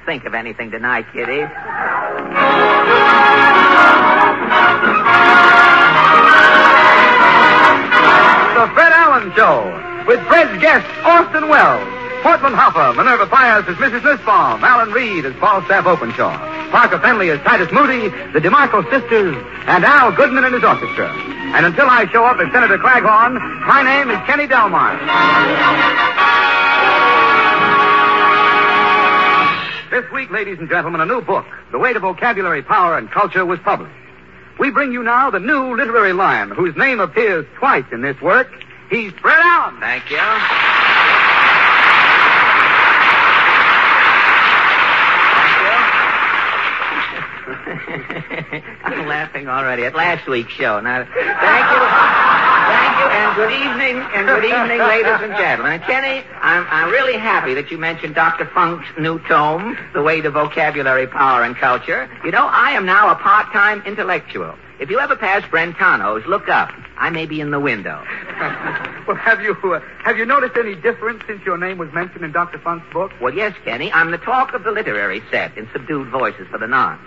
think of anything tonight, Kitty. The Fred Allen Show, with Fred's guests, Orson Welles, Portland Hoffa, Minerva Pius as Mrs. Nussbaum, Alan Reed as Falstaff Openshaw, Parker Fenley as Titus Moody, the DeMarco sisters, and Al Goodman and his orchestra. And until I show up as Senator Claghorn, my name is Kenny Delmar. This week, ladies and gentlemen, a new book, The Way to Vocabulary, Power, and Culture, was published. We bring you now the new literary lion, whose name appears twice in this work. He's Fred Allen. Thank you. I'm laughing already at last week's show. Now, thank you, and good evening, ladies and gentlemen. And Kenny, I'm really happy that you mentioned Dr. Funk's new tome, The Way to Vocabulary, Power, and Culture. You know, I am now a part-time intellectual. If you ever pass Brentano's, look up. I may be in the window. Well, have you noticed any difference since your name was mentioned in Dr. Funk's book? Well, yes, Kenny. I'm the talk of the literary set in subdued voices for the nonce.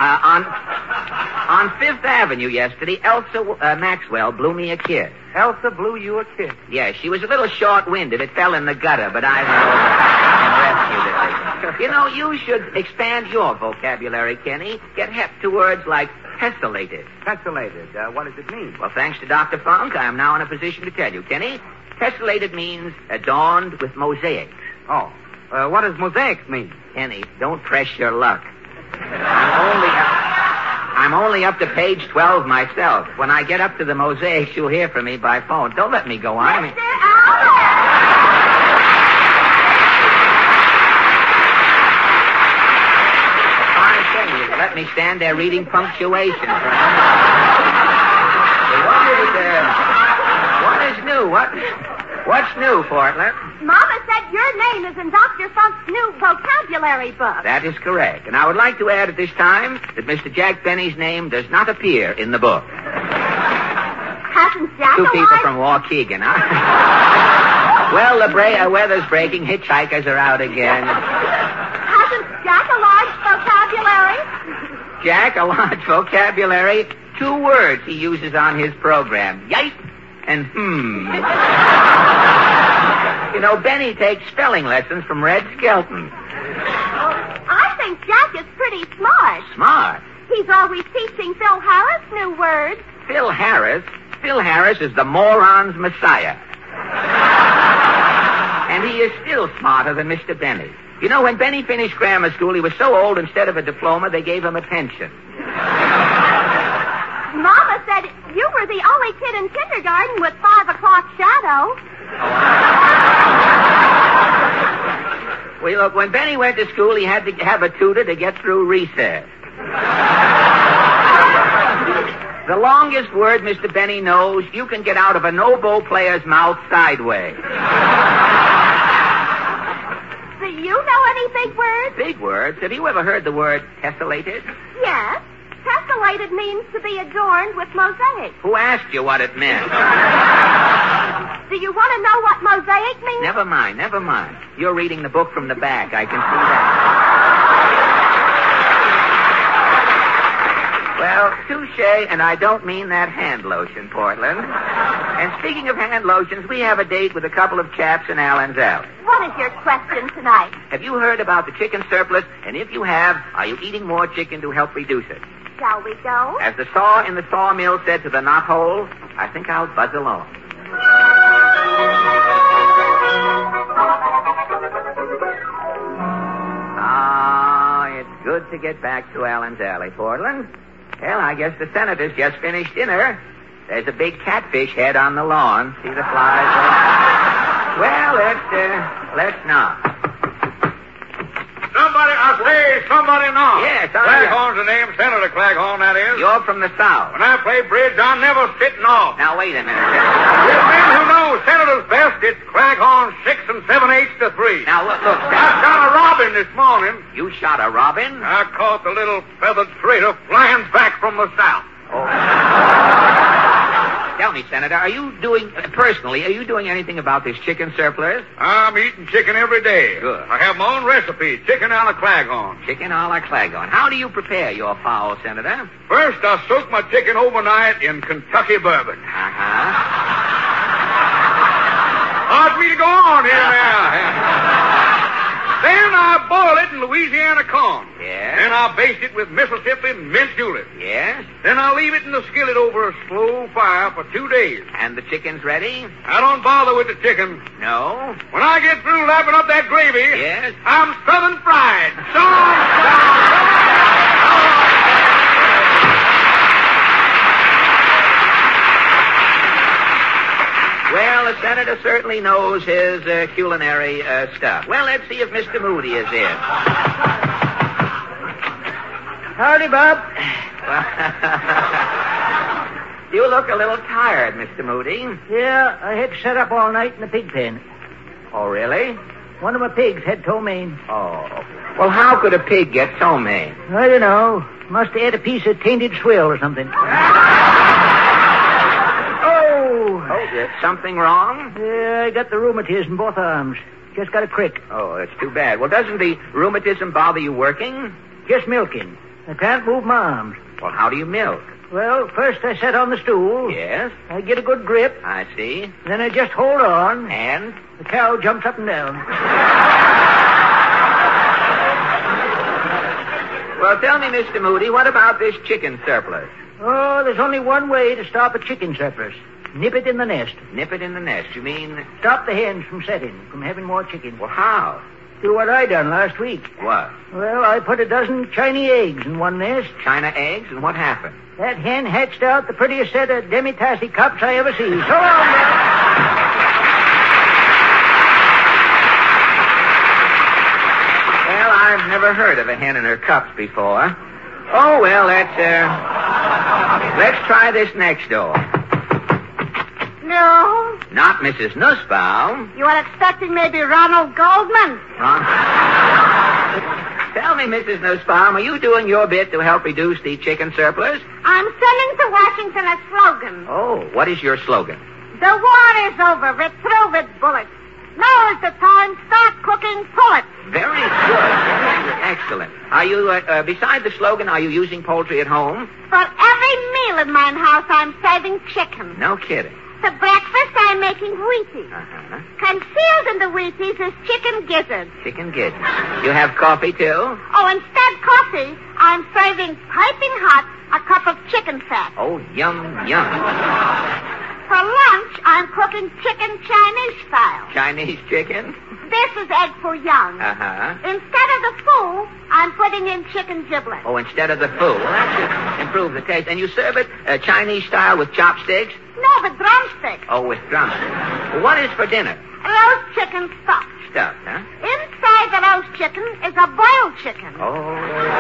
On Fifth Avenue yesterday, Elsa Maxwell blew me a kiss. Elsa blew you a kiss? Yes, she was a little short-winded. It fell in the gutter, but I rescued it. You know, you should expand your vocabulary, Kenny. Get hep to words like tessellated. Tessellated. What does it mean? Well, thanks to Dr. Funk, I am now in a position to tell you, Kenny. Tessellated means adorned with mosaics. Oh. What does mosaics mean? Kenny, don't press your luck. I'm only up to page 12 myself. When I get up to the mosaics, you'll hear from me by phone. Don't let me go on. Mr. Allen! The fine thing is, let me stand there reading punctuation for a minute. What is new? What's new, Portland? Mama said your name is in Dr. Funk's new vocabulary book. That is correct. And I would like to add at this time that Mr. Jack Benny's name does not appear in the book. Hasn't Jack Two alive? people from Waukegan, huh? Well, the weather's breaking. Hitchhikers are out again. Hasn't Jack a large vocabulary? Jack, a large vocabulary. 2 words he uses on his program. Yipe and You know, Benny takes spelling lessons from Red Skelton. I think Jack is pretty smart. Smart? He's always teaching Phil Harris new words. Phil Harris? Phil Harris is the moron's messiah. And he is still smarter than Mr. Benny. You know, when Benny finished grammar school, he was so old, instead of a diploma, they gave him a pension. Mama said you were the only kid in kindergarten with 5 o'clock shadow. Well, look, when Benny went to school, he had to have a tutor to get through recess. The longest word Mr. Benny knows, you can get out of an oboe player's mouth sideways. Do you know any big words? Big words? Have you ever heard the word tessellated? Yes. Tessellated means to be adorned with mosaic. Who asked you what it meant? Do you want to know what mosaic means? Never mind. You're reading the book from the back. I can see that. Well, touche, and I don't mean that hand lotion, Portland. And speaking of hand lotions, we have a date with a couple of chaps in Allen's Alley. What is your question tonight? Have you heard about the chicken surplus? And if you have, are you eating more chicken to help reduce it? Shall we go? As the saw in the sawmill said to the knothole, I think I'll buzz along. It's good to get back to Allen's Alley, Portland. Well, I guess the senator's just finished dinner. There's a big catfish head on the lawn. See the flies? Well, let's knock. Somebody knock. Yes, Claghorn's the name, Senator Claghorn, that is. You're from the South. When I play bridge, I'm never sitting off. Now, wait a minute. You men who know Senator's best, it's Claghorn 6 7/8 to 3. Now, look. I shot a robin this morning. You shot a robin? I caught the little feathered traitor flying back from the south. Oh. Tell me, Senator, are you doing anything about this chicken surplus? I'm eating chicken every day. Good. I have my own recipe, chicken a la Claghorn. Chicken a la Claghorn. How do you prepare your fowl, Senator? First, I soak my chicken overnight in Kentucky bourbon. Uh-huh. Hard for me to go on here now. Then I boil it in Louisiana corn. Yes. Then I baste it with Mississippi mint julep. Yes. Then I leave it in the skillet over a slow fire for 2 days. And the chicken's ready? I don't bother with the chicken. No. When I get through lapping up that gravy, Yes. I'm southern fried. Well, the Senator certainly knows his culinary stuff. Well, let's see if Mr. Moody is in. Howdy, Bob. You look a little tired, Mr. Moody. Yeah, I had to set up all night in the pig pen. Oh, really? One of my pigs had ptomaine. Oh. Well, how could a pig get ptomaine? I don't know. Must have had a piece of tainted swill or something. Oh, is something wrong? Yeah, I got the rheumatism in both arms. Just got a crick. Oh, that's too bad. Well, doesn't the rheumatism bother you working? Just milking. I can't move my arms. Well, how do you milk? Well, first I sit on the stool. Yes. I get a good grip. I see. Then I just hold on. And? The cow jumps up and down. Well, tell me, Mr. Moody, what about this chicken surplus? Oh, there's only one way to stop a chicken surplus. Nip it in the nest. Nip it in the nest. You mean? Stop the hens from setting, from having more chicken. Well, how? Do what I done last week. What? Well, I put a dozen Chinese eggs in one nest. China eggs? And what happened? That hen hatched out the prettiest set of demi-tassy cups I ever see. So long, man. Well, I've never heard of a hen in her cups before. Oh, well, let's try this next door. No. Not Mrs. Nussbaum. You are expecting maybe Ronald Goldman. Tell me, Mrs. Nussbaum, are you doing your bit to help reduce the chicken surplus? I'm sending to Washington a slogan. Oh, what is your slogan? The war is over. We're through with bullets. Now is the time. Start cooking pullets. Very good. Very good. Excellent. Are you, beside the slogan, are you using poultry at home? For every meal in my house, I'm serving chicken. No kidding. For breakfast, I'm making Wheaties. Uh-huh. Concealed in the Wheaties is chicken gizzards. Chicken gizzards. You have coffee, too? Oh, instead coffee, I'm serving piping hot a cup of chicken fat. Oh, yum, yum. For lunch, I'm cooking chicken Chinese style. Chinese chicken? This is egg foo young. Uh-huh. Instead of the foo, I'm putting in chicken giblets. Oh, instead of the foo. Well, that should improve the taste. And you serve it Chinese style with chopsticks? No, with drumsticks. Oh, with drumsticks. Well, what is for dinner? Roast chicken stuffed. Stuffed, huh? Inside the roast chicken is a boiled chicken. Oh.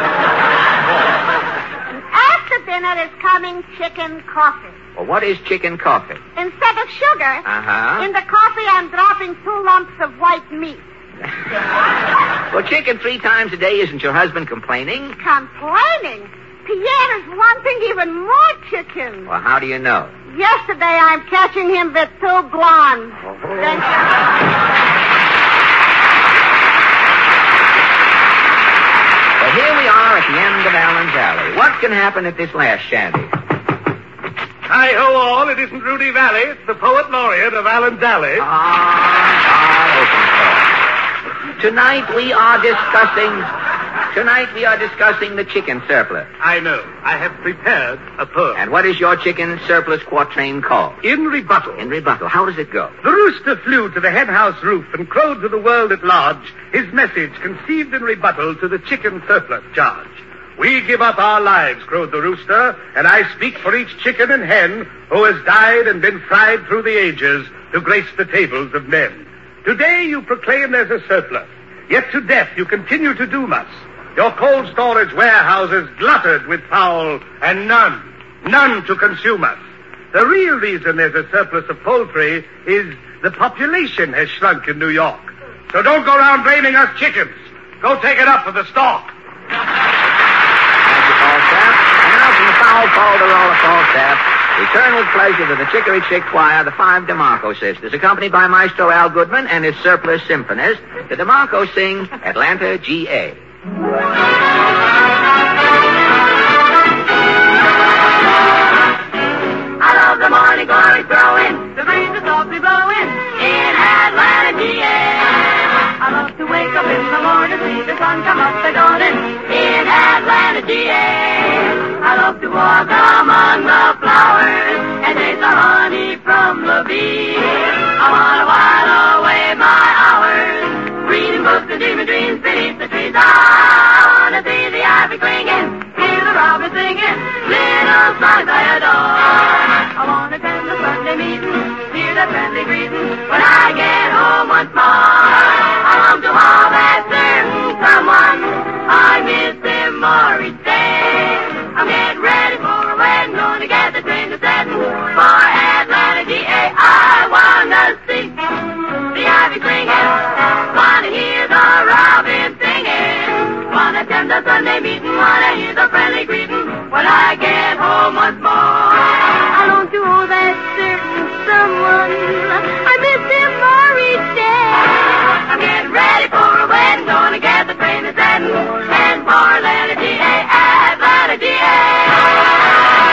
After dinner is coming chicken coffee. Well, what is chicken coffee? Instead of sugar, Uh-huh. in the coffee I'm dropping 2 lumps of white meat. Well, chicken 3 times a day, isn't your husband complaining? Complaining? Pierre is wanting even more chicken. Well, how do you know? Yesterday I'm catching him with 2 blondes. Oh. Well, here we are at the end of Allen's Alley. What can happen at this last shanty? Hi-ho all, it isn't Rudy Valley, it's the poet laureate of Allen's Alley. Tonight we are discussing the chicken surplus. I know. I have prepared a poem. And what is your chicken surplus quatrain called? In rebuttal. In rebuttal. How does it go? The rooster flew to the hen house roof and crowed to the world at large his message conceived in rebuttal to the chicken surplus charge. We give up our lives, crowed the rooster, and I speak for each chicken and hen who has died and been fried through the ages to grace the tables of men. Today you proclaim there's a surplus, yet to death you continue to doom us. Your cold storage warehouses glutted with fowl, and none to consume us. The real reason there's a surplus of poultry is the population has shrunk in New York. So don't go around blaming us chickens. Go take it up for the stalk. Thank you, Falstaff. And now from the foul folder, all of Falstaff, Return with pleasure to the Chicory Chick Choir, the Five DeMarco Sisters, accompanied by Maestro Al Goodman and his surplus symphonists. The DeMarco sing Atlanta, G.A. I love the morning glory growing, the breeze is softly blowing in Atlanta, GA. I love to wake up in the morning, see the sun come up the golden in Atlanta, GA. I love to walk among the flowers and taste the honey from the bee. I want to while away my hours, reading books and dreaming dreams beneath the trees. I want to see the ivy clinging, hear the robin singing, little songs I adore. I want to attend the Sunday meeting, hear the friendly greeting when I get home once more. I long to have that certain someone, I miss him more each day. I'm getting ready for a wedding, going to get the train to Seton for Atlanta, GA. I want to see the ivy clinging, want to hear the robin singing, want to attend the Sunday meeting, want to hear the friendly greeting when I get home once more. I long to hold that certain someone, I miss him more each day. I'm getting ready for a wedding, going to get the train to Seton and for Atlanta, GA, Atlanta, GA.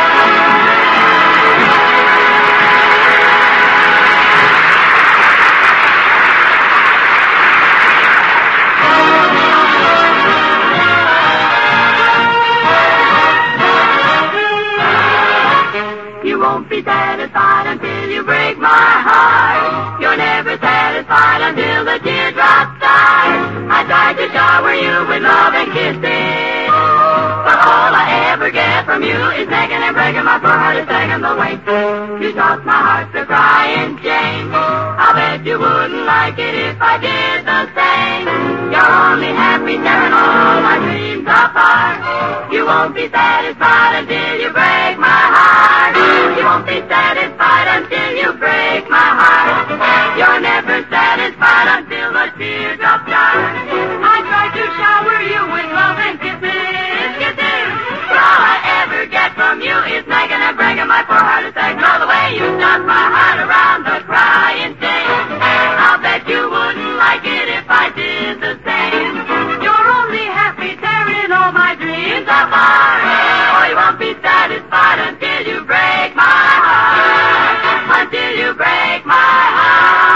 You won't be satisfied until you break my heart. You're never satisfied until the teardrops start. I tried to shower you with love and kisses, but all I ever get from you is nagging and breaking. My poor heart is begging the way. You taught my heart to cry in shame. I bet you wouldn't like it if I did the same. You're only happy tearing all my dreams apart. You won't be satisfied until you break my heart. You won't be satisfied until you break my heart. You're never satisfied until the teardrops start. I tried to shower you with love and kisses, kisses, but all I ever get from you is nagging and bragging. My poor heart is saying, all the way you stopped my heart around the crying shame. I'll bet you wouldn't like it if I did the same. You're only happy tearing all my dreams apart. Oh, you won't be satisfied until you break my heart. Until you break my heart.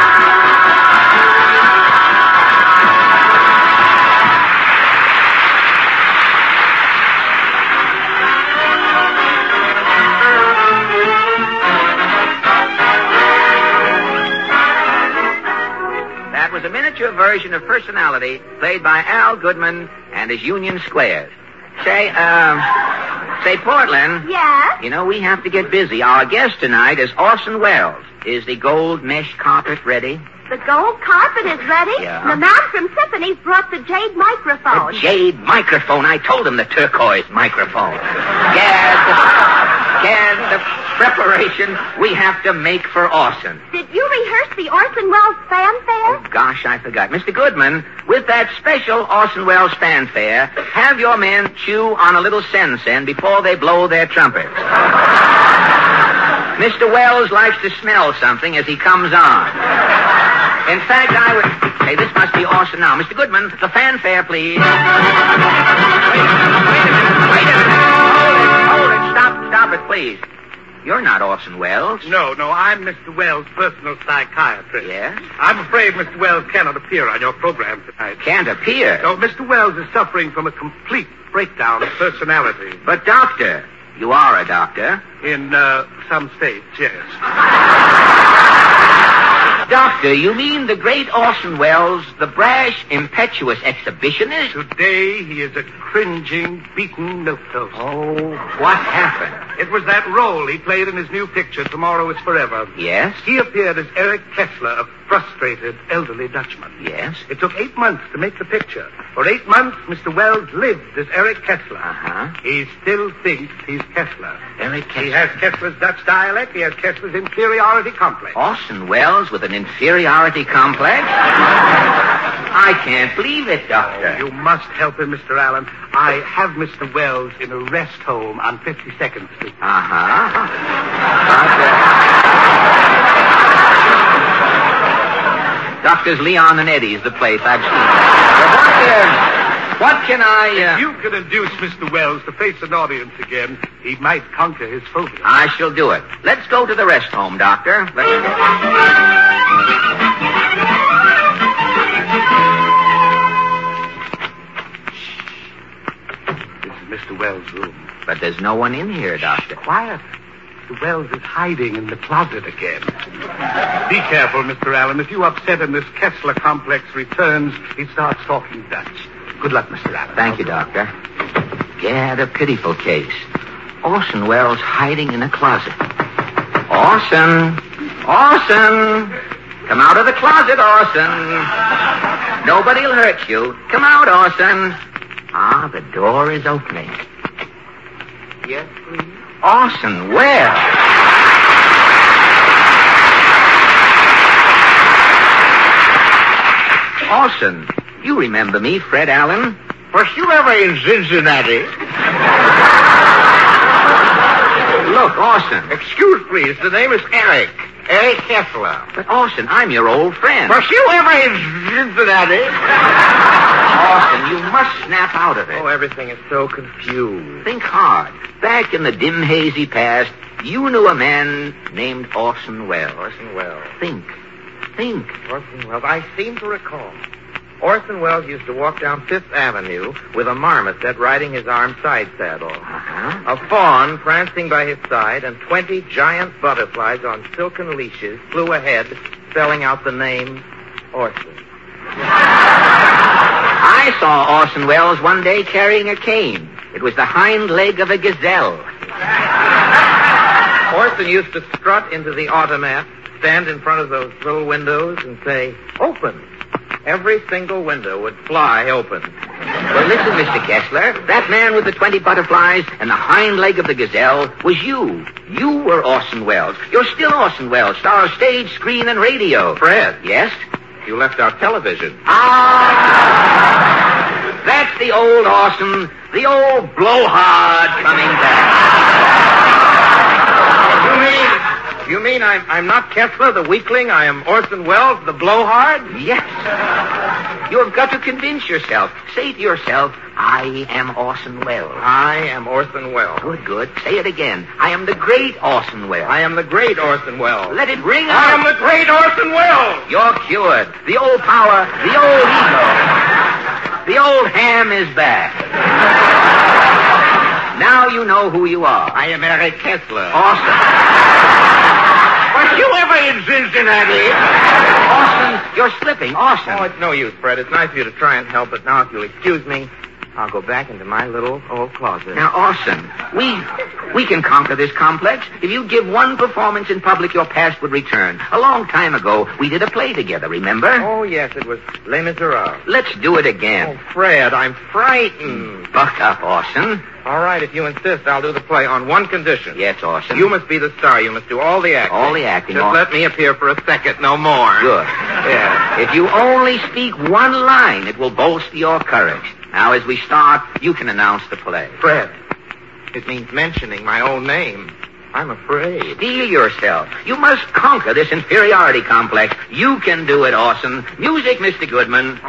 That was a miniature version of Personality played by Al Goodman and his Union Squares. Say, Portland. Yes? You know, we have to get busy. Our guest tonight is Orson Welles. Is the gold mesh carpet ready? The gold carpet is ready? Yeah. The man from Tiffany's brought the jade microphone. The jade microphone. I told him the turquoise microphone. Gad, the preparation we have to make for Orson. Did you rehearse the Orson Welles fanfare? Oh, gosh, I forgot. Mr. Goodman, with that special Orson Welles fanfare, have your men chew on a little sen-sen before they blow their trumpets. Mr. Wells likes to smell something as he comes on. In fact, I would... Hey, this must be Orson now. Mr. Goodman, the fanfare, please. Wait a minute. Hold it. Stop it, please. You're not Orson Welles. No, I'm Mr. Wells' personal psychiatrist. Yes? I'm afraid Mr. Wells cannot appear on your program tonight. Can't appear. No, Mr. Wells is suffering from a complete breakdown of personality. But, Doctor, you are a doctor. In some states, yes. Doctor, you mean the great Orson Welles, the brash, impetuous exhibitionist? Today, he is a cringing, beaten milquetoast. Oh, what happened? It was that role he played in his new picture, Tomorrow is Forever. Yes? He appeared as Eric Kessler, a frustrated elderly Dutchman. Yes? It took 8 months to make the picture. For 8 months, Mr. Wells lived as Eric Kessler. Uh-huh. He still thinks he's Kessler. Eric Kessler. He has Kessler's Dutch dialect. He has Kessler's inferiority complex. Orson Welles with an inferiority complex? I can't believe it, Doctor. You must help him, Mr. Allen. I have Mr. Wells in a rest home on 52nd Street. Uh-huh. Doctors Leon and Eddie's the place I've seen. What can I... If you can induce Mr. Wells to face an audience again, he might conquer his phobia. I shall do it. Let's go to the rest home, Doctor. Let's go. This is Mr. Wells' room. But there's no one in here, Doctor. Quiet. Mr. Wells is hiding in the closet again. Be careful, Mr. Allen. If you upset him, this Kessler complex returns. He starts talking Dutch. Good luck, Mr. Allen. Thank you, Doctor. Yeah, the pitiful case. Orson Welles hiding in a closet. Orson! Orson! Come out of the closet, Orson. Nobody'll hurt you. Come out, Orson. Ah, the door is opening. Yes, please. Orson Welles. Orson, you remember me, Fred Allen? Was you ever in Cincinnati? Look, Orson. Excuse, please. The name is Eric. Eric Kessler. But, Orson, I'm your old friend. Was you ever in Cincinnati? Orson, you must snap out of it. Oh, everything is so confused. Think hard. Back in the dim, hazy past, you knew a man named Orson Welles. Orson Welles. Think. Orson Welles. I seem to recall. Orson Welles used to walk down Fifth Avenue with a marmoset riding his armed side saddle. Uh-huh. A fawn prancing by his side, and 20 giant butterflies on silken leashes flew ahead, spelling out the name Orson. I saw Orson Welles one day carrying a cane. It was the hind leg of a gazelle. Orson used to strut into the automat, stand in front of those little windows, and say, "Open." Every single window would fly open. Well, listen, Mr. Kessler. That man with the 20 butterflies and the hind leg of the gazelle was you. You were Orson Welles. You're still Orson Welles, star of stage, screen, and radio. Fred. Yes? You left out television. Ah! That's the old Orson, the old blowhard coming back. You mean I'm not Kessler, the weakling? I am Orson Welles, the blowhard? Yes. You have got to convince yourself. Say to yourself, I am Orson Welles. I am Orson Welles. Good. Say it again. I am the great Orson Welles. I am the great Orson Welles. Let it ring out. I am the great Orson Welles. You're cured. The old power, the old ego, the old ham is back. Now you know who you are. I am Eric Kessler. Orson. Was you ever in Cincinnati? Orson, you're slipping. Orson. Oh, it's no use, Fred. It's nice of you to try and help, but now if you'll excuse me, I'll go back into my little old closet. Now, Orson, we can conquer this complex. If you give one performance in public, your past would return. A long time ago, we did a play together, remember? Oh, yes, it was Les Miserables. Let's do it again. Oh, Fred, I'm frightened. Buck up, Orson. All right, if you insist, I'll do the play on one condition. Yes, Orson. You must be the star. You must do all the acting. All the acting. Just let me appear for a second, no more. Good. Yeah. If you only speak one line, it will bolster your courage. Now, as we start, you can announce the play. Fred, it means mentioning my own name. I'm afraid. Steel yourself. You must conquer this inferiority complex. You can do it, Orson. Music, Mr. Goodman.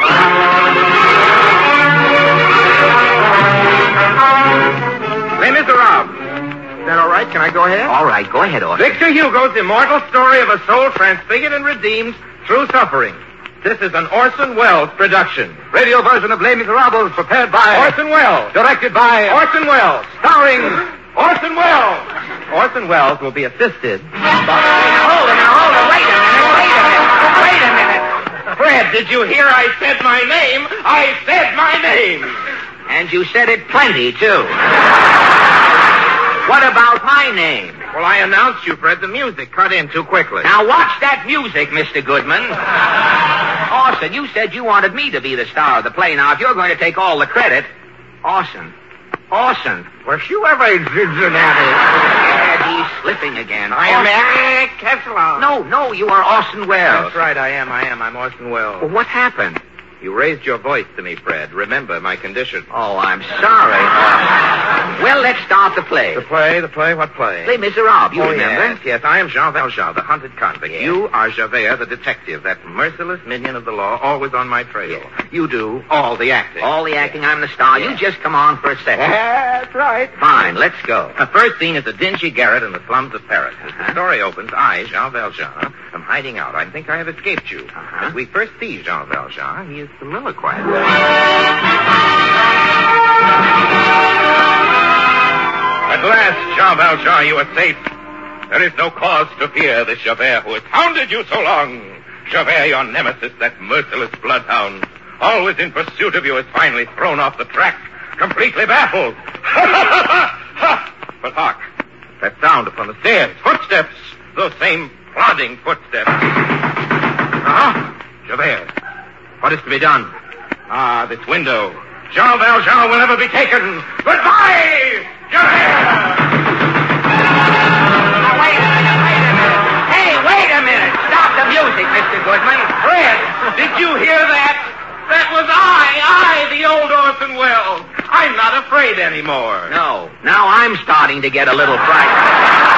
Les Miserables. Is that all right? Can I go ahead? All right, go ahead, Orson. Victor Hugo's immortal story of a soul transfigured and redeemed through suffering. This is an Orson Welles production. Radio version of Les Miserables prepared by Orson Welles. Directed by Orson Welles. Starring Orson Welles. Orson Welles will be assisted by... Hold it, wait a minute. Fred, did you hear I said my name? I said my name. And you said it plenty, too. What about my name? Well, I announced you, Fred. The music cut in too quickly. Now watch that music, Mr. Goodman. Orson, you said you wanted me to be the star of the play. Now, if you're going to take all the credit... Orson. Was you ever in Cincinnati? Yeah, he's slipping again. I am Eric Kessler. No, you are Orson Welles. That's right, I am. I'm Orson Welles. Well, what happened? You raised your voice to me, Fred. Remember my condition. Oh, I'm sorry. Well, let's start the play. The play? What play? Les Miserables, you remember? Yes. I am Jean Valjean, the hunted convict. Yes. You are Javert, the detective, that merciless minion of the law, always on my trail. Yes. You do all the acting. All the acting, I'm the star. Yes. You just come on for a second. That's right. Fine, let's go. The first scene is a dingy garret in the slums of Paris. As the Uh-huh. story opens, I, Jean Valjean, am hiding out. I think I have escaped you. Uh-huh. As we first see Jean Valjean, he is soliloquizing. At last, Jean Valjean, you are safe. There is no cause to fear this Javert who has hounded you so long. Javert, your nemesis, that merciless bloodhound, always in pursuit of you, is finally thrown off the track, completely baffled. But hark, that sound upon the stairs. Footsteps. Those same plodding footsteps. Javert, what is to be done? This window. Jean Valjean will never be taken. Goodbye, Javert! Now, wait a minute. Hey, wait a minute. Stop the music, Mr. Goodman. Fred, did you hear that? That was I, the old Orson Welles. I'm not afraid anymore. No. Now I'm starting to get a little frightened.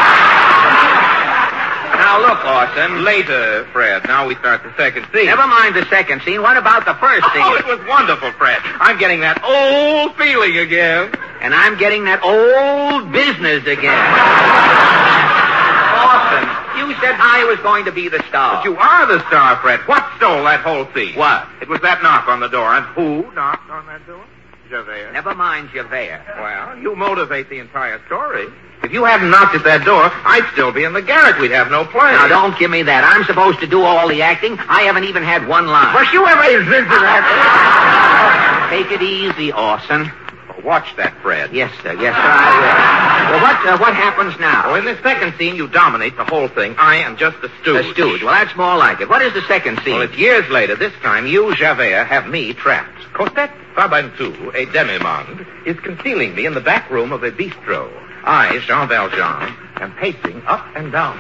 Now, look, Orson. Later, Fred. Now we start the second scene. Never mind the second scene. What about the first scene? Oh, it was wonderful, Fred. I'm getting that old feeling again. And I'm getting that old business again. Orson, you said I was going to be the star. But you are the star, Fred. What stole that whole scene? What? It was that knock on the door. And who knocked on that door? Javert. Never mind Javert. Well, you motivate the entire story. If you hadn't knocked at that door, I'd still be in the garret. We'd have no play. Now, don't give me that. I'm supposed to do all the acting. I haven't even had one line. Was you ever in Cincinnati? Take it easy, Orson. Watch that, Fred. Yes, sir. Yes, sir, I will. Well, what happens now? Oh, in the second scene, you dominate the whole thing. I am just a stooge. A stooge. Well, that's more like it. What is the second scene? Well, it's years later. This time, you, Javert, have me trapped. Cosette Fabantou, a demi-monde, is concealing me in the back room of a bistro. I, Jean Valjean, am pacing up and down.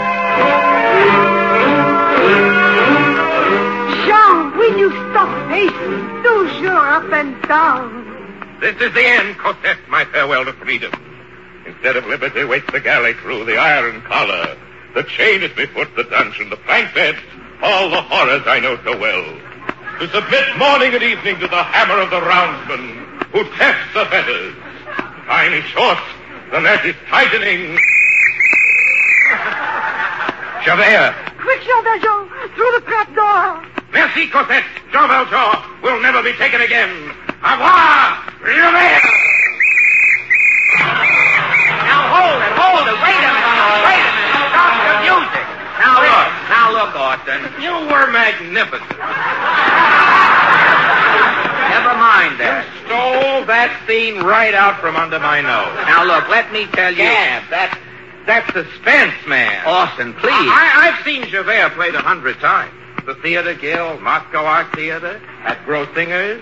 Jean, will you stop pacing? Toujours up and down. This is the end, Cosette, my farewell to freedom. Instead of liberty waits the galley crew, the iron collar, the chain at my foot, the dungeon, the plank beds, all the horrors I know so well. To submit morning and evening to the hammer of the roundsman, who tests the fetters. Time is short, the net is tightening. Javert! Quick, Jean Valjean, through the trap door. Merci, Cosette. Jean Valjean will never be taken again. Au revoir, Javert! Now, hold it. Wait a minute. Stop the music. Now look, Orson. You were magnificent. Never mind that. Stole that scene right out from under my nose. Now, look, let me tell you. Gad, that suspense, man. Orson, please. I've seen Javert played 100 times. The Theater Guild, Moscow Art Theater, at Grossinger's.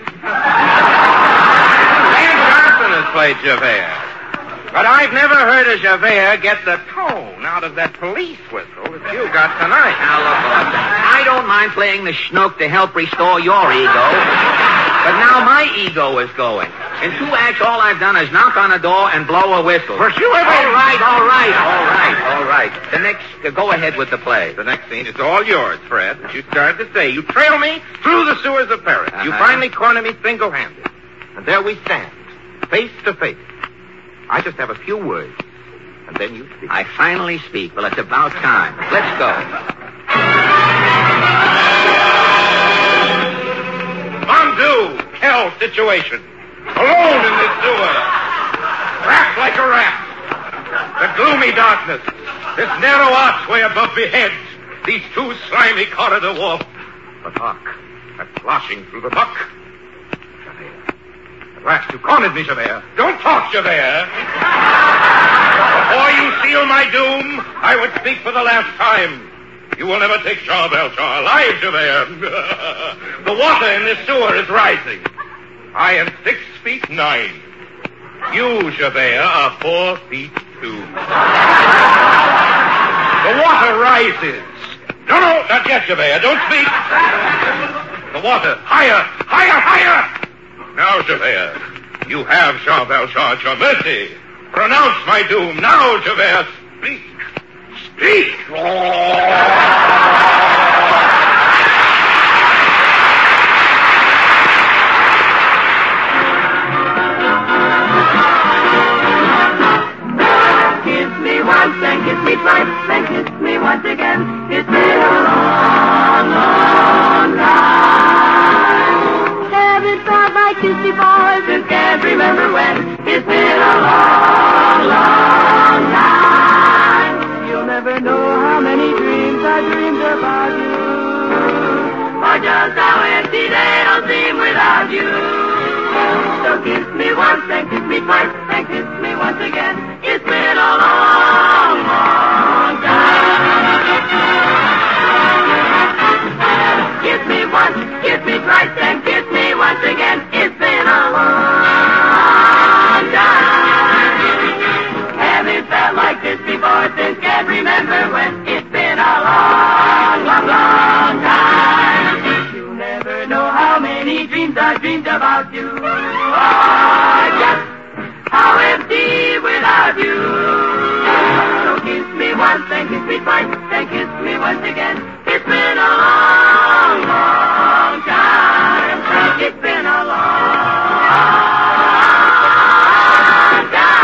Van Johnson has played Javert. But I've never heard a Javert get the tone out of that police whistle that you got tonight. Now, look, Orson, I don't mind playing the schnook to help restore your ego. But now my ego is going. In 2 acts, all I've done is knock on a door and blow a whistle. Were you ever... All right. The next, go ahead with the play. The next scene is all yours, Fred. As you started to say, you trail me through the sewers of Paris. Uh-huh. You finally corner me single-handed. And there we stand, face to face. I just have a few words, and then you speak. I finally speak. Well, it's about time. Let's go. Mon Dieu, hell situation. Alone in this sewer. Wrapped like a rat. The gloomy darkness. This narrow archway above me head. These 2 slimy corridor walls. But hark, that sloshing through the muck. Javert. At last you cornered me, Javert. Don't talk, Javert. Before you seal my doom, I would speak for the last time. You will never take Jean Valjean alive, Javert. The water in this sewer is rising. I am 6 feet 9. You, Javert, are 4 feet 2. The water rises. No, not yet, Javert. Don't speak. The water. Higher. Now, Javert, you have Jean Valjean at your mercy. Pronounce my doom. Now, Javert, speak. Speak! Kiss me once and kiss me twice and kiss me once again. It's been a long, long time. Haven't felt like this before since can't remember when. It's been a long, long time. You'll never know how many dreams I dreamed about you, or just how empty they'll seem without you. So kiss me once and kiss me twice and kiss me once again. It's been a long, long time. Kiss me once, kiss me twice and kiss me once again. It's been a long time. Haven't felt like this before since can't remember when. It's been a long, long, long time. You never know how many dreams I dreamed about you. Oh, just how empty without you. So kiss me once and kiss me twice and kiss me once again. It's been a long, long time. It's been a long time.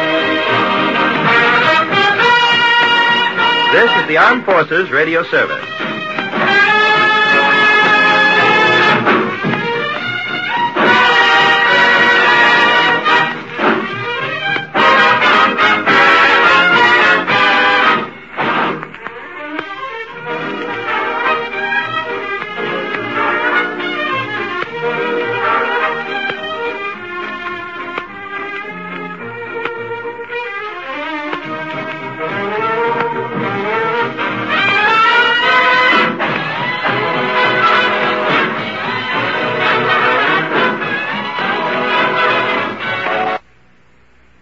This is the Armed Forces Radio Service.